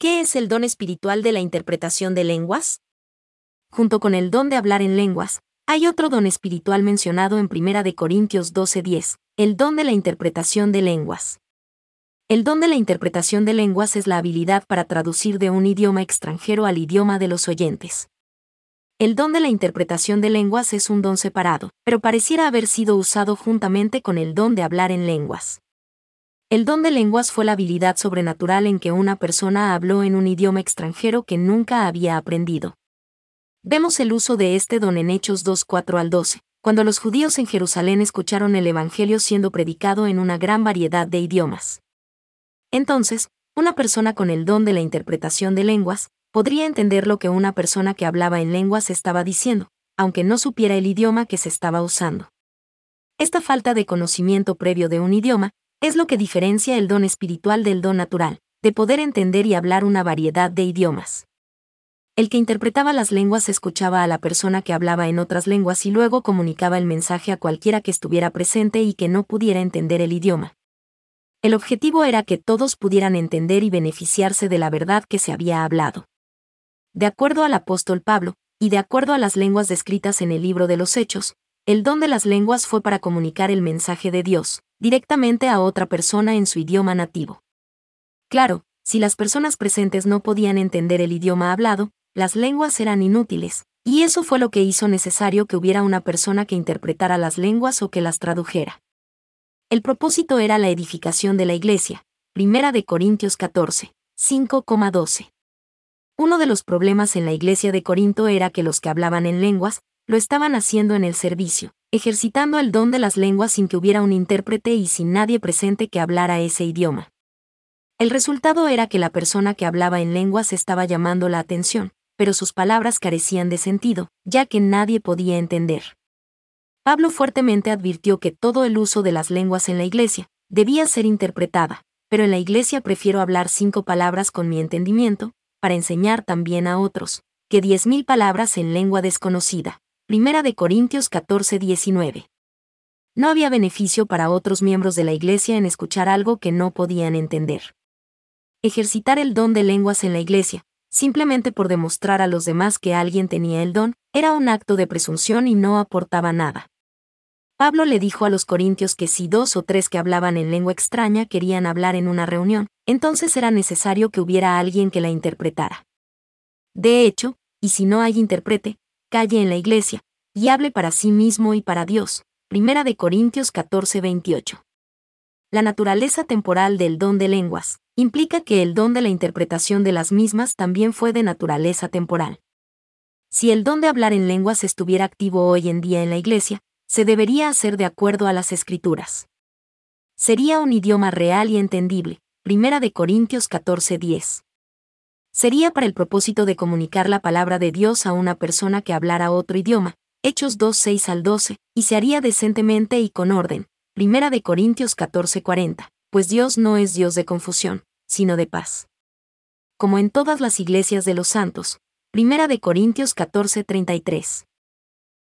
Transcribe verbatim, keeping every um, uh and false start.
¿Qué es el don espiritual de la interpretación de lenguas? Junto con el don de hablar en lenguas, hay otro don espiritual mencionado en primera de Corintios doce diez, el don de la interpretación de lenguas. El don de la interpretación de lenguas es la habilidad para traducir de un idioma extranjero al idioma de los oyentes. El don de la interpretación de lenguas es un don separado, pero pareciera haber sido usado juntamente con el don de hablar en lenguas. El don de lenguas fue la habilidad sobrenatural en que una persona habló en un idioma extranjero que nunca había aprendido. Vemos el uso de este don en Hechos dos cuatro al doce, cuando los judíos en Jerusalén escucharon el Evangelio siendo predicado en una gran variedad de idiomas. Entonces, una persona con el don de la interpretación de lenguas podría entender lo que una persona que hablaba en lenguas estaba diciendo, aunque no supiera el idioma que se estaba usando. Esta falta de conocimiento previo de un idioma es lo que diferencia el don espiritual del don natural, de poder entender y hablar una variedad de idiomas. El que interpretaba las lenguas escuchaba a la persona que hablaba en otras lenguas y luego comunicaba el mensaje a cualquiera que estuviera presente y que no pudiera entender el idioma. El objetivo era que todos pudieran entender y beneficiarse de la verdad que se había hablado. De acuerdo al apóstol Pablo, y de acuerdo a las lenguas descritas en el libro de los Hechos, el don de las lenguas fue para comunicar el mensaje de Dios, directamente a otra persona en su idioma nativo. Claro, si las personas presentes no podían entender el idioma hablado, las lenguas eran inútiles, y eso fue lo que hizo necesario que hubiera una persona que interpretara las lenguas o que las tradujera. El propósito era la edificación de la iglesia, primera de Corintios catorce, cinco a doce. Uno de los problemas en la iglesia de Corinto era que los que hablaban en lenguas, lo estaban haciendo en el servicio, ejercitando el don de las lenguas sin que hubiera un intérprete y sin nadie presente que hablara ese idioma. El resultado era que la persona que hablaba en lenguas estaba llamando la atención, pero sus palabras carecían de sentido, ya que nadie podía entender. Pablo fuertemente advirtió que todo el uso de las lenguas en la iglesia debía ser interpretada, pero en la iglesia prefiero hablar cinco palabras con mi entendimiento, para enseñar también a otros, que diez mil palabras en lengua desconocida. Primera de Corintios catorce diecinueve. No había beneficio para otros miembros de la iglesia en escuchar algo que no podían entender. Ejercitar el don de lenguas en la iglesia, simplemente por demostrar a los demás que alguien tenía el don, era un acto de presunción y no aportaba nada. Pablo le dijo a los corintios que si dos o tres que hablaban en lengua extraña querían hablar en una reunión, entonces era necesario que hubiera alguien que la interpretara. De hecho, y si no hay intérprete, calle en la iglesia, y hable para sí mismo y para Dios. Primera de Corintios catorce veintiocho. La naturaleza temporal del don de lenguas implica que el don de la interpretación de las mismas también fue de naturaleza temporal. Si el don de hablar en lenguas estuviera activo hoy en día en la iglesia, se debería hacer de acuerdo a las Escrituras. Sería un idioma real y entendible. Primera de Corintios catorce diez. Sería para el propósito de comunicar la palabra de Dios a una persona que hablara otro idioma. Hechos dos seis al doce, y se haría decentemente y con orden. Primera de Corintios catorce cuarenta, pues Dios no es Dios de confusión, sino de paz. Como en todas las iglesias de los santos. Primera de Corintios catorce treinta y tres.